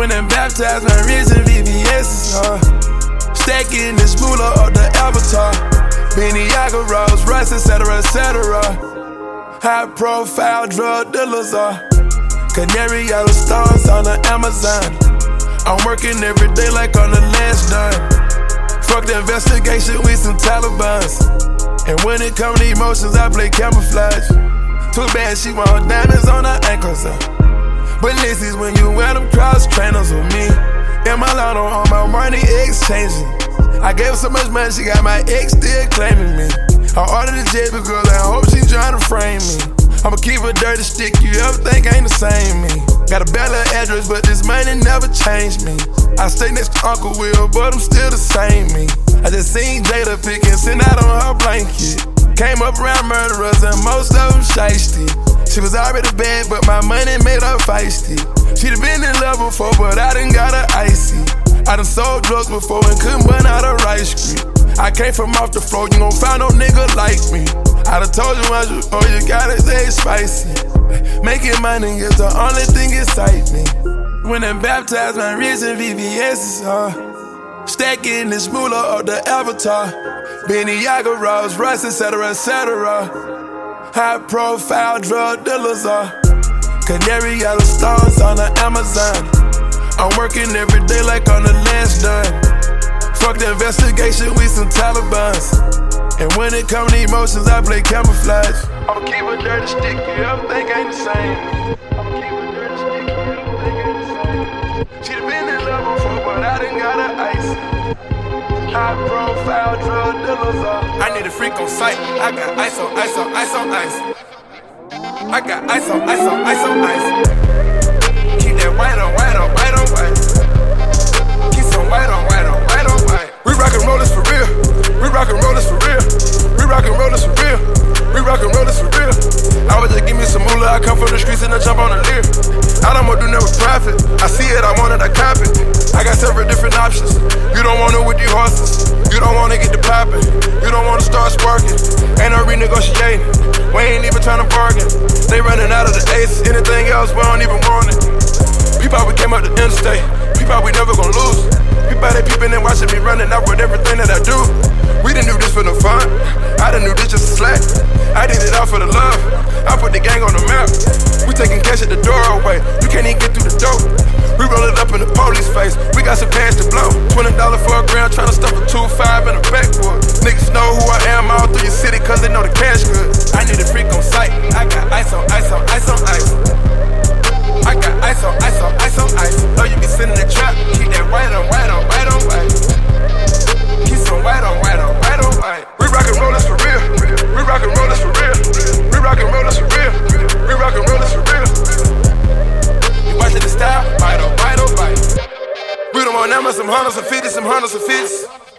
When I'm baptized, my risen VVS, stacking this moolah of the Avatar. Beniaga, Rolls Royce, etc., etc. High profile drug dealers are canary yellow stones on the Amazon. I'm working every day like on the last dime. Fuck the investigation with some Talibans. And when it come to emotions, I play camouflage. Too bad she want diamonds on her ankles, but Lizzie's when you wear them cross trainers with me. And my lotto on my money exchanging. I gave her so much money, she got my ex still claiming me. I ordered a jet because I hope she tryna frame me. I'ma keep a dirty stick, you ever think ain't the same me. Got a bad little address, but this money never changed me. I stay next to Uncle Will, but I'm still the same me. I just seen Jada pick and send out on her blanket. Came up around murderers and most of them shiesty. She was already bad, but my money made her feisty. She'd been in love before, but I done got her icy. I done sold drugs before and couldn't burn out a rice cream. I came from off the floor, you gon' find no nigga like me. I done told you once before, you gotta stay spicy. Making money is the only thing excite me. When I'm baptized, my risen VVS, stacking this moolah of the Avatar. Beniaga, Rolls Royce, etc., etc. High profile drug dealers are canary yellow stones on the Amazon. I'm working every day like on the last dime. Fuck the investigation with some Talibans. And when it come to emotions, I play camouflage. I'ma keep a dirty stick, you ever think ain't the same. I'ma keep a dirty stick, you ever think ain't the same. She'd been in love before, but I done got her icy. High profile drug dealers are. I need a freak on sight. I got ice on ice on ice on ice. I got ice on ice on ice on ice. Keep that white on white on white on white. Keep some white on white on white on white. We rockin' rollers for real. We rockin' rollers for real. We rockin' rollers for real. We rockin' rollers for real. I would just give me some moolah. I come from the streets and I jump on the lyric. I don't want to do nothing with profit. I see it, I want it, I cop it. I got several different options. You don't want it with these horses. You don't want to get the poppin'. You don't want to start sparking. Ain't no renegotiating. We ain't even trying to bargain. They running out of the ace. Anything else, we don't even want it. People, we came up the interstate. People, we never gon' lose. People, they peeping and watching me running out with everything that I do. We didn't do this for the fun. I done knew this just a slack. I did it all for the love. I put the gang on the map. We taking cash at the doorway. You can't even get through the door. We roll it up in the police face. We got some cash to blow. $20 for a gram, tryna stuff a 2.5 in a backwood. Niggas know who I am all through your city, cause they know the cash good. I need a freak on sight. I got ice on ice on ice on ice. I got ice on ice on ice on ice. Know you be sitting in the trap. Keep that white on white on white on white. Keep some white on white on white on white. We rockin' rollers for real. We rockin' rollers for real. We rockin' rollers for real. We rockin' rollers for real. You watchin' the style? White on white on white. We don't want numbers, some hundreds, some 50s, some hundreds, some 50s.